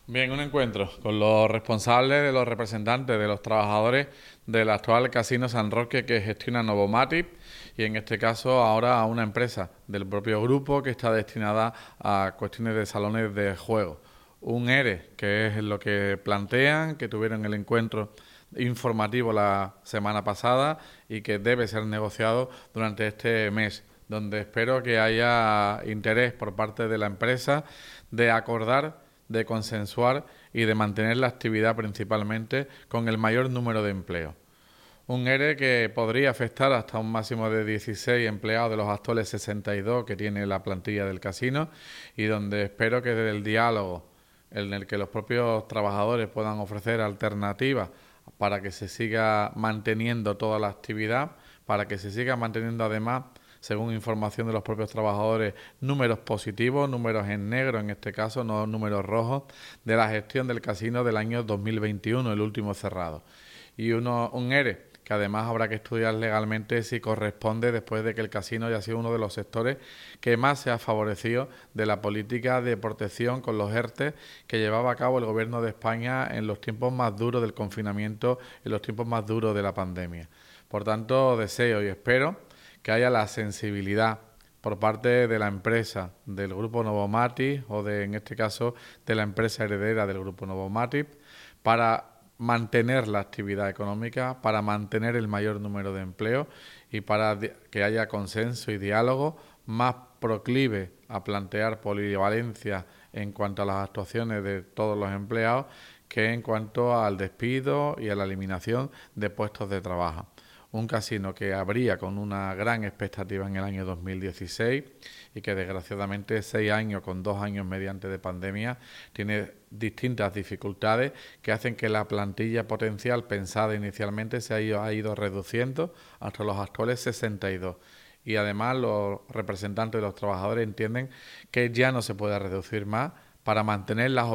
Bien, un encuentro con los responsables, de los representantes, de los trabajadores del actual Casino San Roque que gestiona Novomatic y en este caso ahora a una empresa del propio grupo que está destinada a cuestiones de salones de juego. Un ERE, que es lo que plantean, que tuvieron el encuentro informativo la semana pasada y que debe ser negociado durante este mes, donde espero que haya interés por parte de la empresa de acordar, de consensuar y de mantener la actividad principalmente con el mayor número de empleos. Un ERE que podría afectar hasta un máximo de 16 empleados de los actuales 62 que tiene la plantilla del casino y donde espero que desde el diálogo en el que los propios trabajadores puedan ofrecer alternativas para que se siga manteniendo toda la actividad, para que se siga manteniendo además, según información de los propios trabajadores, números positivos, números en negro en este caso, no números rojos, de la gestión del casino del año 2021, el último cerrado. Y un ERE que además habrá que estudiar legalmente si corresponde después de que el casino haya sido uno de los sectores que más se ha favorecido de la política de protección con los ERTE que llevaba a cabo el gobierno de España en los tiempos más duros del confinamiento, en los tiempos más duros de la pandemia. Por tanto, deseo y espero que haya la sensibilidad por parte de la empresa del grupo Novomatic o de, en este caso, de la empresa heredera del grupo Novomatic para mantener la actividad económica, para mantener el mayor número de empleos y para que haya consenso y diálogo más proclive a plantear polivalencia en cuanto a las actuaciones de todos los empleados que en cuanto al despido y a la eliminación de puestos de trabajo. Un casino que abría con una gran expectativa en el año 2016 y que desgraciadamente 6 años con 2 años mediante de pandemia tiene distintas dificultades que hacen que la plantilla potencial pensada inicialmente ha ido reduciendo hasta los actuales 62 y además los representantes de los trabajadores entienden que ya no se puede reducir más para mantener las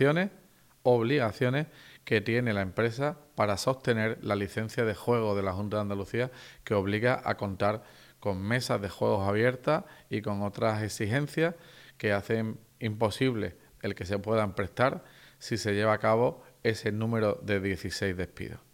obligaciones que tiene la empresa para sostener la licencia de juego de la Junta de Andalucía que obliga a contar con mesas de juegos abiertas y con otras exigencias que hacen imposible el que se puedan prestar si se lleva a cabo ese número de 16 despidos.